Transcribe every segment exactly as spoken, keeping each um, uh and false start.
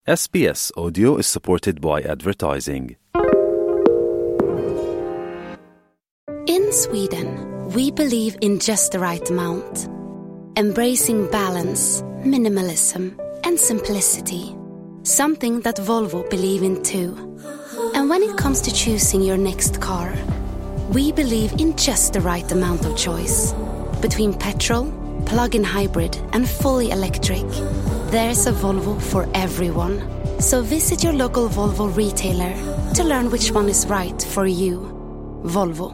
S B S Audio is supported by advertising. In Sweden, we believe in just the right amount. Embracing balance, minimalism, and simplicity. Something that Volvo believe in too. And when it comes to choosing your next car, we believe in just the right amount of choice. Between petrol, plug-in hybrid, and fully electric, there's a Volvo for everyone. So visit your local Volvo retailer to learn which one is right for you. Volvo.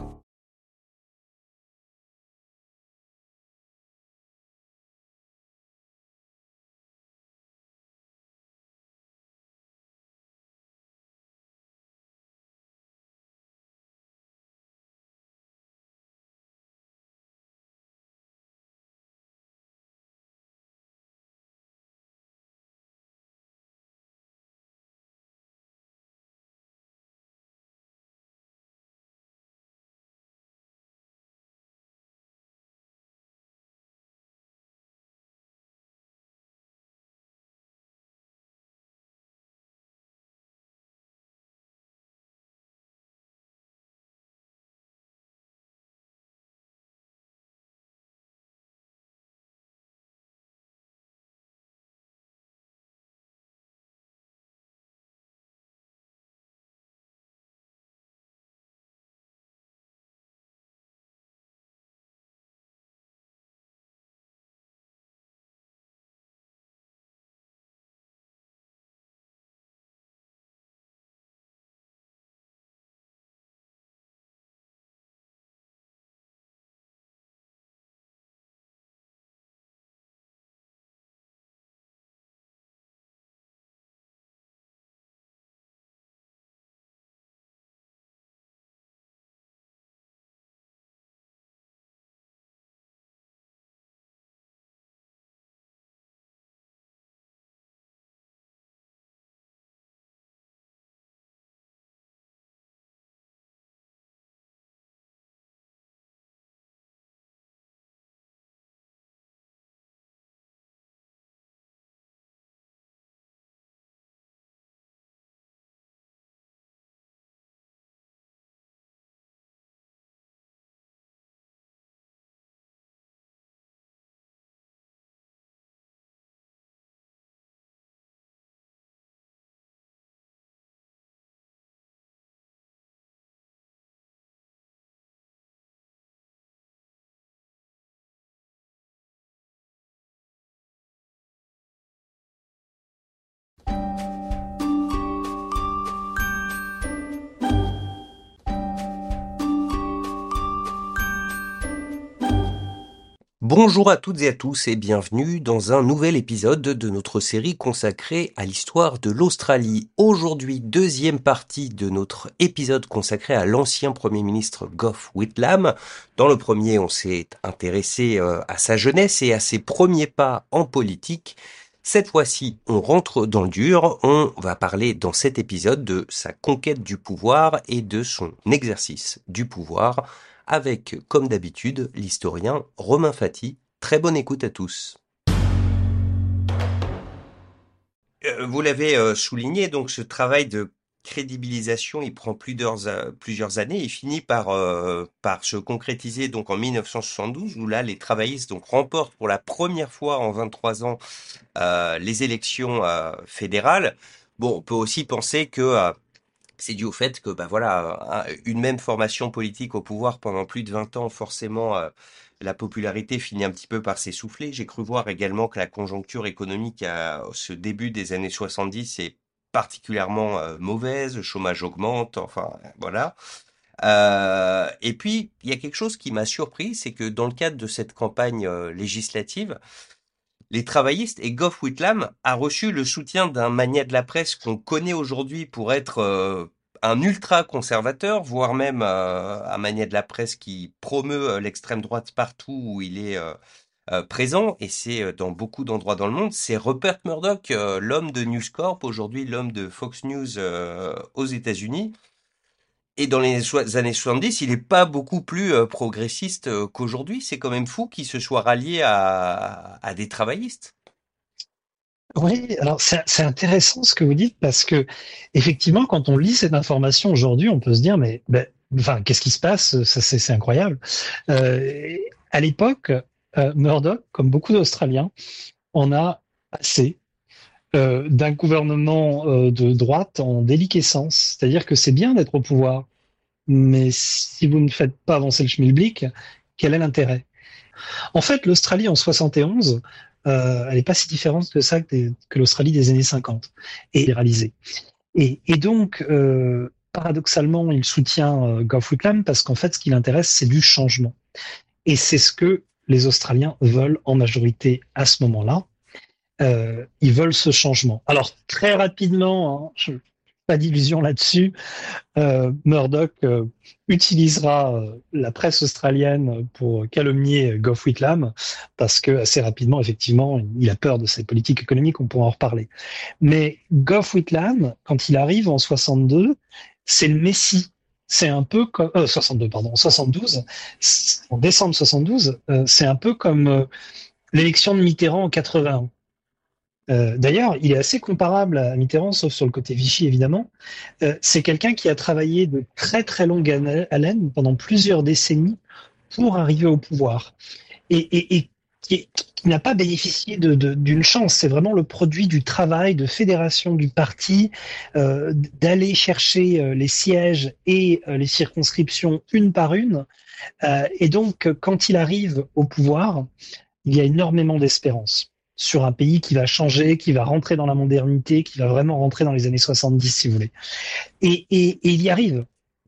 Bonjour à toutes et à tous et bienvenue dans un nouvel épisode de notre série consacrée à l'histoire de l'Australie. Aujourd'hui, deuxième partie de notre épisode consacré à l'ancien Premier ministre Gough Whitlam. Dans le premier, on s'est intéressé à sa jeunesse et à ses premiers pas en politique. Cette fois-ci, on rentre dans le dur. On va parler dans cet épisode de sa conquête du pouvoir et de son exercice du pouvoir, avec, comme d'habitude, l'historien Romain Fati. Très bonne écoute à tous. Euh, vous l'avez euh, souligné, donc ce travail de crédibilisation, il prend plusieurs, euh, plusieurs années. Il finit par, euh, par se concrétiser donc en mille neuf cent soixante-douze, où là, les travaillistes donc remportent pour la première fois en vingt-trois ans euh, les élections euh, fédérales. Bon, on peut aussi penser que euh, c'est dû au fait que, bah voilà, une même formation politique au pouvoir pendant plus de vingt ans, forcément, euh, la popularité finit un petit peu par s'essouffler. J'ai cru voir également que la conjoncture économique à ce début des années soixante-dix est particulièrement euh, mauvaise, le chômage augmente, enfin, voilà. Euh, et puis, il y a quelque chose qui m'a surpris, c'est que dans le cadre de cette campagne euh, législative, les travaillistes et Gough Whitlam a reçu le soutien d'un magnat de la presse qu'on connaît aujourd'hui pour être euh, un ultra-conservateur, voire même euh, un magnat de la presse qui promeut euh, l'extrême droite partout où il est euh, euh, présent, et c'est euh, dans beaucoup d'endroits dans le monde. C'est Rupert Murdoch, euh, l'homme de News Corp, aujourd'hui l'homme de Fox News euh, aux États-Unis. Et dans les so- années soixante-dix, il n'est pas beaucoup plus euh, progressiste euh, qu'aujourd'hui. C'est quand même fou qu'il se soit rallié à, à des travaillistes. Oui, alors c'est c'est intéressant ce que vous dites parce que effectivement, quand on lit cette information aujourd'hui, on peut se dire mais ben, enfin qu'est-ce qui se passe? Ça c'est c'est incroyable. Euh, à l'époque, euh, Murdoch, comme beaucoup d'Australiens, en a assez euh, d'un gouvernement euh, de droite en déliquescence. C'est-à-dire que c'est bien d'être au pouvoir, mais si vous ne faites pas avancer le schmilblick, quel est l'intérêt? En fait, l'Australie en soixante et onze, euh, elle n'est pas si différente que ça que, des- que l'Australie des années cinquante, et libéralisée. Et, et donc, euh, paradoxalement, il soutient euh, Gough Whitlam parce qu'en fait, ce qui l'intéresse, c'est du changement. Et c'est ce que les Australiens veulent en majorité à ce moment-là. Euh, ils veulent ce changement. Alors, très rapidement, hein, je, pas d'illusion là-dessus, euh, Murdoch euh, utilisera euh, la presse australienne pour calomnier Gough Whitlam parce que assez rapidement, effectivement, il a peur de ses politiques économiques. On pourra en reparler. Mais Gough Whitlam, quand il arrive en soixante-deux, c'est le Messie. C'est un peu comme euh, soixante-deux, pardon, soixante-douze, en décembre soixante-douze, euh, c'est un peu comme euh, l'élection de Mitterrand en quatre-vingt-un. Euh, D'ailleurs, il est assez comparable à Mitterrand, sauf sur le côté Vichy, évidemment. Euh, c'est quelqu'un qui a travaillé de très très longue haleine pendant plusieurs décennies pour arriver au pouvoir et, et, et qui, est- qui n'a pas bénéficié de, de- d'une chance. C'est vraiment le produit du travail de fédération du parti, euh, d'aller chercher euh, les sièges et euh, les circonscriptions une par une. Euh, et donc, quand il arrive au pouvoir, il y a énormément d'espérance sur un pays qui va changer, qui va rentrer dans la modernité, qui va vraiment rentrer dans les années soixante-dix, si vous voulez. Et, et, et il y arrive.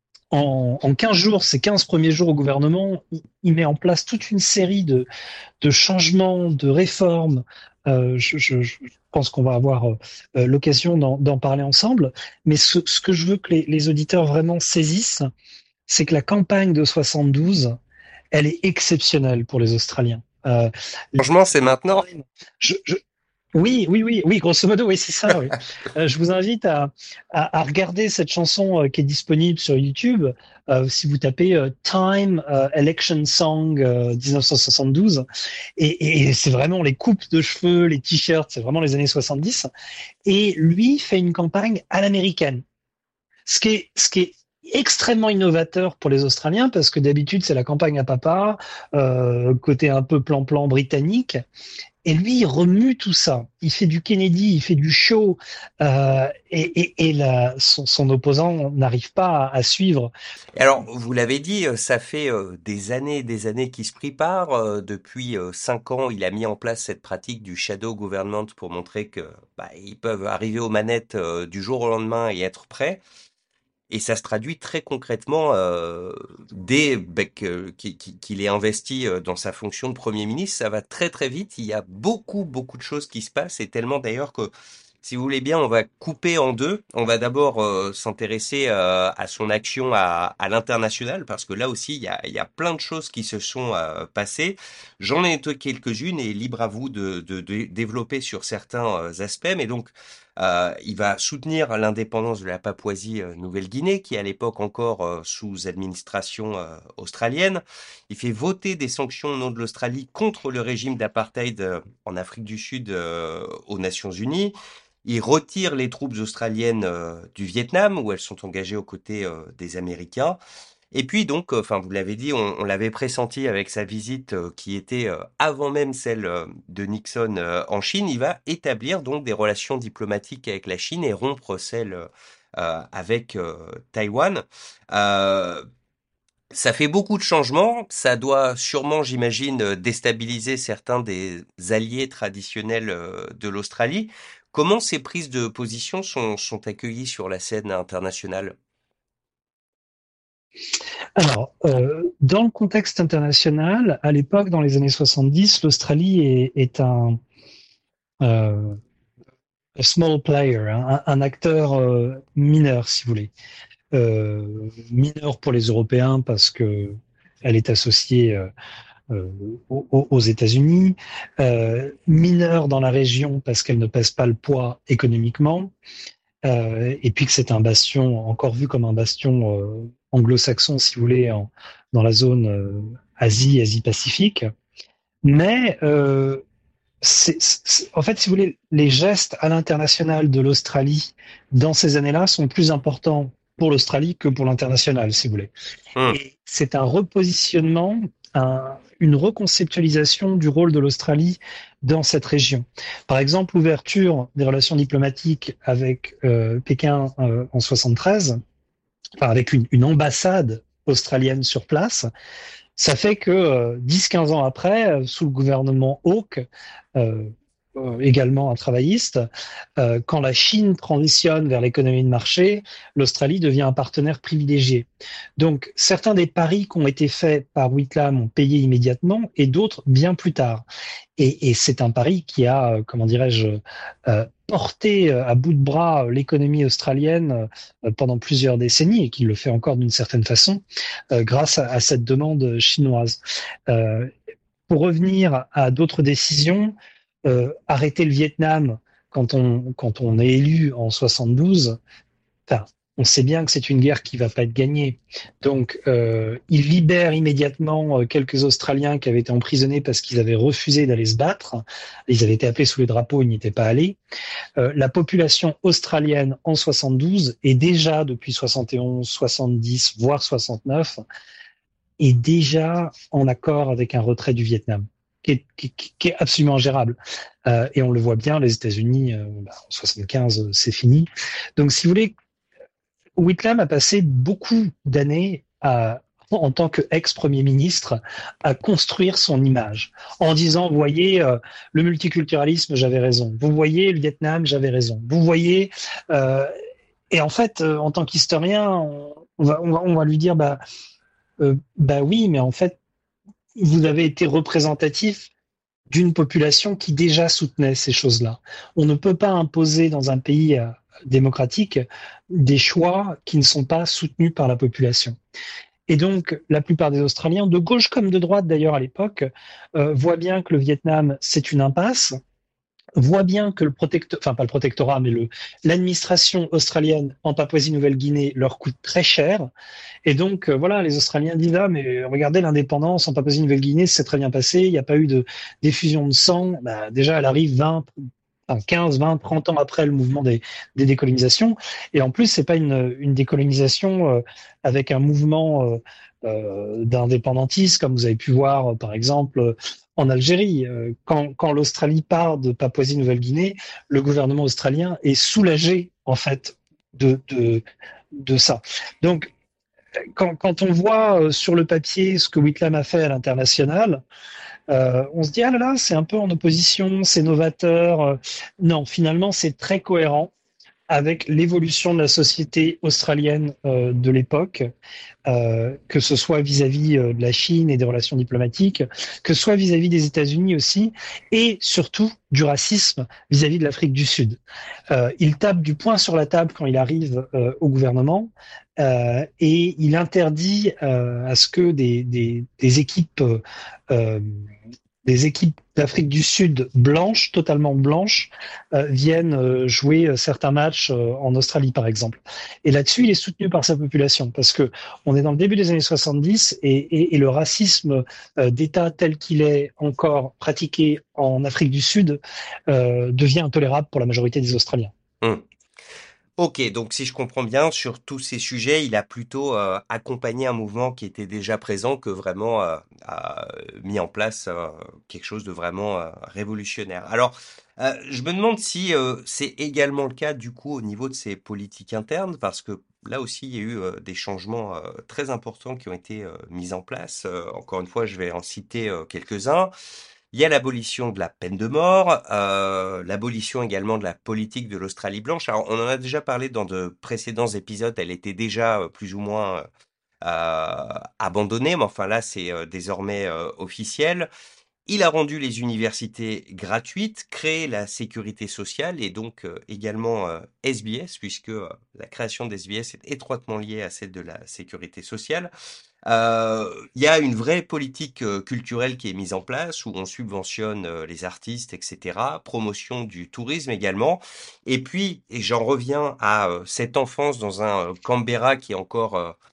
En, en quinze jours, ces quinze premiers jours au gouvernement, il, il met en place toute une série de, de changements, de réformes. Euh, je, je, je pense qu'on va avoir euh, l'occasion d'en, d'en parler ensemble. Mais ce, ce que je veux que les, les auditeurs vraiment saisissent, c'est que la campagne de soixante-douze, elle est exceptionnelle pour les Australiens. Euh, Le changement, c'est maintenant. je, je, oui, oui, oui, oui, grosso modo, oui, c'est ça. Oui. Euh, je vous invite à, à, à regarder cette chanson euh, qui est disponible sur YouTube. Euh, si vous tapez euh, Time euh, Election Song euh, dix-neuf cent soixante-douze, et, et c'est vraiment les coupes de cheveux, les t-shirts, c'est vraiment les années soixante-dix. Et lui fait une campagne à l'américaine, ce qui est, ce qui est extrêmement innovateur pour les Australiens parce que d'habitude c'est la campagne à papa, euh, côté un peu plan-plan britannique. Et lui, il remue tout ça. Il fait du Kennedy, il fait du show, euh, et, et, et la, son, son opposant n'arrive pas à, à suivre. Alors, vous l'avez dit, euh, ça fait euh, des années et des années qu'il se prépare. Euh, depuis euh, cinq ans, il a mis en place cette pratique du shadow government pour montrer que bah, ils peuvent arriver aux manettes euh, du jour au lendemain et être prêts. Et ça se traduit très concrètement euh, dès bah, que- qu'il qu'il- qu'il est investi euh, dans sa fonction de Premier ministre. Ça va très très vite. Il y a beaucoup beaucoup de choses qui se passent et tellement d'ailleurs que, si vous voulez bien, on va couper en deux. On va d'abord euh, s'intéresser euh, à son action à, à l'international parce que là aussi il y a, il y a plein de choses qui se sont euh, passées. J'en ai noté quelques-unes et libre à vous de, de, de développer sur certains euh, aspects. Mais donc euh, il va soutenir l'indépendance de la Papouasie-Nouvelle-Guinée, qui est à l'époque encore euh, sous administration euh, australienne. Il fait voter des sanctions au nom de l'Australie contre le régime d'apartheid euh, en Afrique du Sud euh, aux Nations Unies. Il retire les troupes australiennes euh, du Vietnam, où elles sont engagées aux côtés euh, des Américains. Et puis donc, euh, enfin vous l'avez dit, on, on l'avait pressenti avec sa visite euh, qui était euh, avant même celle euh, de Nixon euh, en Chine. Il va établir donc des relations diplomatiques avec la Chine et rompre celles euh, avec euh, Taïwan. Euh, Ça fait beaucoup de changements. Ça doit sûrement, j'imagine, euh, déstabiliser certains des alliés traditionnels euh, de l'Australie. Comment ces prises de position sont, sont accueillies sur la scène internationale? Alors, euh, dans le contexte international, à l'époque, dans les années soixante-dix, l'Australie est, est un euh, a small player, un, un acteur euh, mineur, si vous voulez. Euh, mineur pour les Européens parce que elle est associée euh, euh, aux, aux États-Unis, euh, mineure dans la région parce qu'elle ne pèse pas le poids économiquement, euh, et puis que c'est un bastion, encore vu comme un bastion euh, anglo-saxon, si vous voulez, en, dans la zone euh, Asie, Asie-Pacifique. Mais euh, c'est, c'est- en fait, si vous voulez, les gestes à l'international de l'Australie dans ces années-là sont plus importants pour l'Australie que pour l'international, si vous voulez. Hum, Et c'est un repositionnement, un- une reconceptualisation du rôle de l'Australie dans cette région. Par exemple, l'ouverture des relations diplomatiques avec euh, Pékin euh, en soixante-treize, enfin avec une, une ambassade australienne sur place, ça fait que euh, dix quinze ans après, euh, sous le gouvernement Hawke, euh, euh, également un travailliste, euh, quand la Chine transitionne vers l'économie de marché, l'Australie devient un partenaire privilégié. Donc, certains des paris qui ont été faits par Whitlam ont payé immédiatement et d'autres bien plus tard. Et, et c'est un pari qui a, euh, comment dirais-je, euh, porté euh, à bout de bras euh, l'économie australienne euh, pendant plusieurs décennies et qui le fait encore d'une certaine façon euh, grâce à, à cette demande chinoise. Euh, pour revenir à d'autres décisions, euh, arrêter le Vietnam quand on, quand on est élu en soixante-douze, enfin, on sait bien que c'est une guerre qui va pas être gagnée. Donc, euh, il libère immédiatement euh, quelques Australiens qui avaient été emprisonnés parce qu'ils avaient refusé d'aller se battre. Ils avaient été appelés sous les drapeaux, ils n'y étaient pas allés. Euh, la population australienne en soixante-douze est déjà, depuis soixante et onze, soixante-dix, voire soixante-neuf, est déjà en accord avec un retrait du Vietnam, qui est, qui, qui est absolument ingérable. Euh, et on le voit bien, les États-Unis, euh, bah, en soixante-quinze, c'est fini. Donc, si vous voulez, Whitlam a passé beaucoup d'années à, en tant qu'ex-premier ministre, à construire son image, en disant, vous voyez, euh, le multiculturalisme, j'avais raison. Vous voyez, le Vietnam, j'avais raison. Vous voyez, euh, et en fait, euh, en tant qu'historien, on, on, va, on, va, on va lui dire, bah, euh, bah oui, mais en fait, vous avez été représentatif d'une population qui déjà soutenait ces choses-là. On ne peut pas imposer dans un pays euh, démocratique des choix qui ne sont pas soutenus par la population. Et donc, la plupart des Australiens, de gauche comme de droite d'ailleurs à l'époque, euh, voient bien que le Vietnam, c'est une impasse, voit bien que le protecteur, enfin pas le protectorat, mais le l'administration australienne en Papouasie-Nouvelle-Guinée leur coûte très cher. Et donc euh, voilà, les Australiens disent ah mais regardez l'indépendance en Papouasie-Nouvelle-Guinée, c'est très bien passé, il n'y a pas eu de d'effusion de sang. Bah, déjà, elle arrive vingt, enfin quinze, vingt, trente ans après le mouvement des, des décolonisations. Et en plus, c'est pas une, une décolonisation euh, avec un mouvement euh, euh, d'indépendantisme, comme vous avez pu voir, euh, par exemple, euh, en Algérie. Euh, quand, quand l'Australie part de Papouasie-Nouvelle-Guinée, le gouvernement australien est soulagé, en fait, de, de, de ça. Donc, quand, quand on voit euh, sur le papier ce que Whitlam a fait à l'international, euh, on se dit, ah là là, c'est un peu en opposition, c'est novateur. Euh, Non, finalement, c'est très cohérent avec l'évolution de la société australienne euh, de l'époque, euh, que ce soit vis-à-vis euh, de la Chine et des relations diplomatiques, que ce soit vis-à-vis des États-Unis aussi, et surtout du racisme vis-à-vis de l'Afrique du Sud. Euh, il tape du poing sur la table quand il arrive euh, au gouvernement euh, et il interdit euh, à ce que des, des, des équipes euh, des équipes d'Afrique du Sud blanches, totalement blanches, euh, viennent euh, jouer euh, certains matchs euh, en Australie, par exemple. Et là-dessus, il est soutenu par sa population, parce que on est dans le début des années soixante-dix et, et, et le racisme euh, d'État tel qu'il est encore pratiqué en Afrique du Sud euh, devient intolérable pour la majorité des Australiens. hum. Ok, donc si je comprends bien, sur tous ces sujets, il a plutôt euh, accompagné un mouvement qui était déjà présent que vraiment euh, a mis en place euh, quelque chose de vraiment euh, révolutionnaire. Alors, euh, je me demande si euh, c'est également le cas du coup au niveau de ses politiques internes, parce que là aussi, il y a eu euh, des changements euh, très importants qui ont été euh, mis en place. Euh, encore une fois, je vais en citer euh, quelques-uns. Il y a l'abolition de la peine de mort, euh, l'abolition également de la politique de l'Australie blanche. Alors, on en a déjà parlé dans de précédents épisodes, elle était déjà euh, plus ou moins euh, abandonnée, mais enfin là, c'est euh, désormais euh, officiel. Il a rendu les universités gratuites, créé la sécurité sociale et donc euh, également euh, S B S, puisque euh, la création d'S B S est étroitement liée à celle de la sécurité sociale. Euh, Il y a une vraie politique euh, culturelle qui est mise en place où on subventionne euh, les artistes, et cetera. Promotion du tourisme également. Et puis, et j'en reviens à euh, cette enfance dans un euh, Canberra qui est encore euh,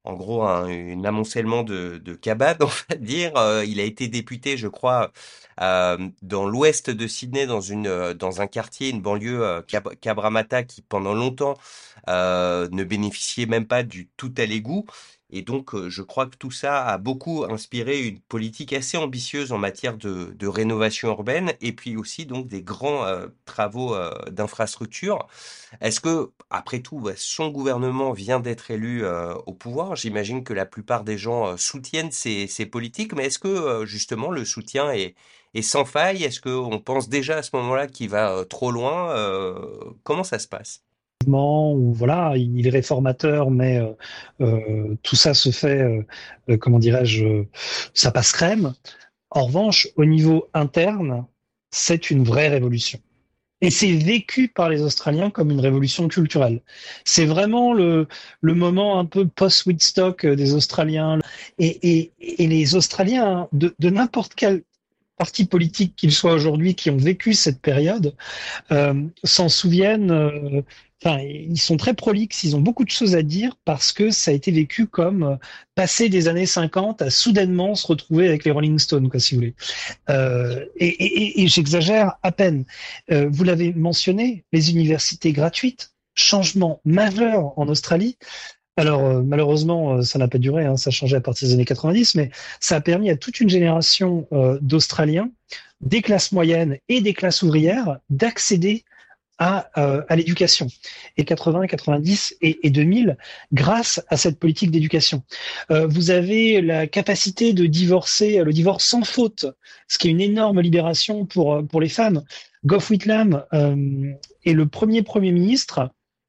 en gros un, un amoncellement de, de cabanes, on va dire. Euh, il a été député, je crois, euh, dans l'ouest de Sydney, dans une euh, dans un quartier, une banlieue euh, Cab- Cabramatta, qui pendant longtemps euh, ne bénéficiait même pas du tout à l'égout. Et donc, euh, je crois que tout ça a beaucoup inspiré une politique assez ambitieuse en matière de, de rénovation urbaine, et puis aussi donc des grands euh, travaux euh, d'infrastructure. Est-ce que, après tout, bah, son gouvernement vient d'être élu euh, au pouvoir? J'imagine que la plupart des gens euh, soutiennent ces, ces politiques, mais est-ce que euh, justement le soutien est, est sans faille? Est-ce qu'on pense déjà à ce moment-là qu'il va euh, trop loin? Euh, comment ça se passe? Ou voilà, il est réformateur, mais euh, euh, tout ça se fait, euh, euh, comment dirais-je, euh, ça passe crème. En revanche, au niveau interne, c'est une vraie révolution. Et c'est vécu par les Australiens comme une révolution culturelle. C'est vraiment le, le moment un peu post-Woodstock des Australiens. Et, et, et les Australiens, de, de n'importe quel parti politique qu'ils soient aujourd'hui, qui ont vécu cette période, euh, s'en souviennent. euh, Enfin, ils sont très prolixes, ils ont beaucoup de choses à dire parce que ça a été vécu comme euh, passer des années cinquante à soudainement se retrouver avec les Rolling Stones, quoi, si vous voulez. Euh, et et, et j'exagère à peine. Euh, vous l'avez mentionné, les universités gratuites, changement majeur en Australie. Alors euh, malheureusement, euh, ça n'a pas duré, hein, ça a changé à partir des années quatre-vingt-dix, mais ça a permis à toute une génération euh, d'Australiens, des classes moyennes et des classes ouvrières, d'accéder à, euh, à l'éducation. Et quatre-vingts, quatre-vingt-dix et, et deux mille, grâce à cette politique d'éducation. Euh, vous avez la capacité de divorcer, le divorce sans faute, ce qui est une énorme libération pour, pour les femmes. Gough Whitlam euh, est le premier Premier ministre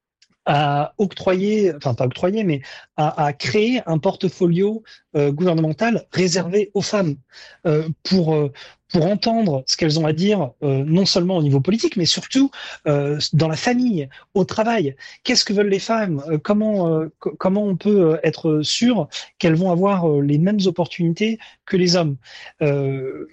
à octroyer, enfin pas octroyer, mais à, à créer un portfolio euh, gouvernemental réservé aux femmes euh, pour euh, pour entendre ce qu'elles ont à dire, euh, non seulement au niveau politique, mais surtout euh, dans la famille, au travail. Qu'est-ce que veulent les femmes? Euh, Comment euh, co- comment on peut euh, être sûr qu'elles vont avoir euh, les mêmes opportunités que les hommes? Euh,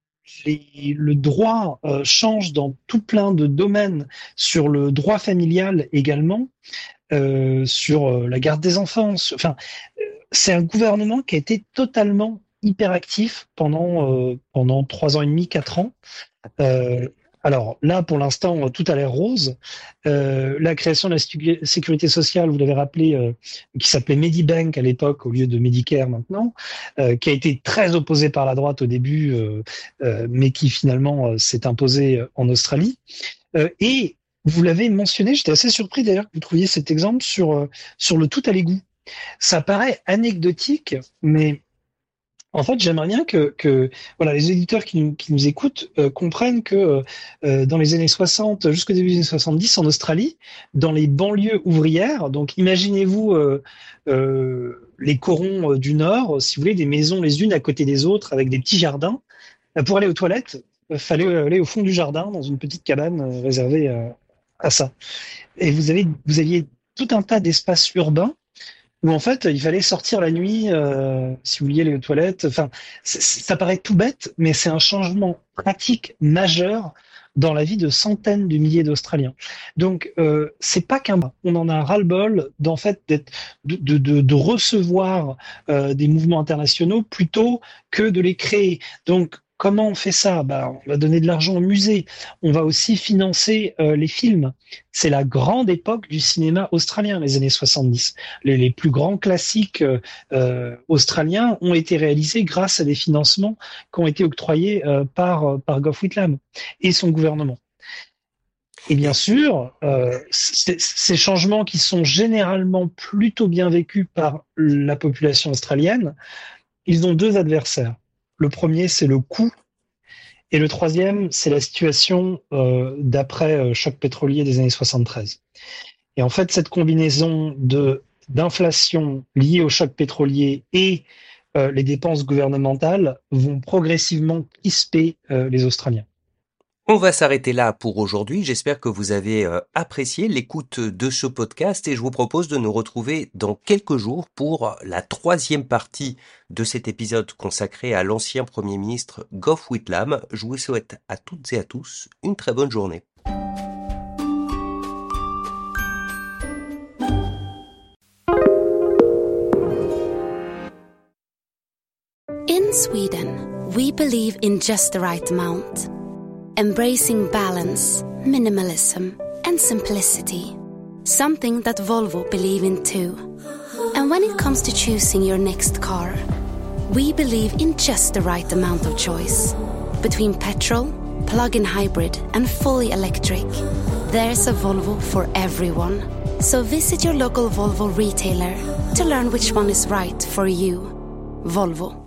les- le droit euh, change dans tout plein de domaines, sur le droit familial également, euh, sur euh, la garde des enfants. sur- Enfin, euh, c'est un gouvernement qui a été totalement hyperactif pendant euh, pendant trois ans et demi, quatre ans. Euh, alors là, pour l'instant, tout a l'air rose. Euh, la création de la stu- sécurité sociale, vous l'avez rappelé, euh, qui s'appelait Medibank à l'époque au lieu de Medicare maintenant, euh, qui a été très opposée par la droite au début, euh, euh, mais qui finalement euh, s'est imposée en Australie. Euh, et vous l'avez mentionné, j'étais assez surpris d'ailleurs que vous trouviez cet exemple sur euh, sur le tout à l'égout. Ça paraît anecdotique, mais en fait, j'aimerais bien que, que voilà, les éditeurs qui nous, qui nous écoutent euh, comprennent que euh, dans les années soixante, jusqu'au début des années soixante-dix, en Australie, dans les banlieues ouvrières, donc imaginez-vous euh, euh, les corons euh, du Nord, si vous voulez, des maisons les unes à côté des autres avec des petits jardins. Euh, Pour aller aux toilettes, il fallait aller au fond du jardin, dans une petite cabane euh, réservée euh, à ça. Et vous avez, vous aviez tout un tas d'espaces urbains où en fait il fallait sortir la nuit euh, si vous vouliez aller aux toilettes. Enfin, c- c- ça paraît tout bête, mais c'est un changement pratique majeur dans la vie de centaines de milliers d'Australiens. Donc euh, c'est pas qu'un, on en a ras-le-bol d'en fait d'être, de, de, de, de recevoir euh, des mouvements internationaux plutôt que de les créer. Donc comment on fait ça? Bah, on va donner de l'argent au musée. On va aussi financer euh, les films. C'est la grande époque du cinéma australien, les années soixante-dix. Les, les plus grands classiques euh, euh, australiens ont été réalisés grâce à des financements qui ont été octroyés euh, par, par Gough Whitlam et son gouvernement. Et bien Et sûr, euh, c- ces changements qui sont généralement plutôt bien vécus par la population australienne, ils ont deux adversaires. Le premier, c'est le coût, et le troisième, c'est la situation euh, d'après euh, choc pétrolier des années soixante-treize. Et en fait, cette combinaison de d'inflation liée au choc pétrolier et euh, les dépenses gouvernementales vont progressivement crisper euh, les Australiens. on va s'arrêter là pour aujourd'hui. J'espère que vous avez euh, apprécié l'écoute de ce podcast, et je vous propose de nous retrouver dans quelques jours pour la troisième partie de cet épisode consacré à l'ancien Premier ministre Gough Whitlam. Je vous souhaite à toutes et à tous une très bonne journée. Sweden, we believe in just the right amount, embracing balance, minimalism, and simplicity, something that Volvo believe in too. And when it comes to choosing your next car, we believe in just the right amount of choice. Between petrol, plug-in hybrid, and fully electric, there's a Volvo for everyone. So visit your local Volvo retailer to learn which one is right for you. Volvo.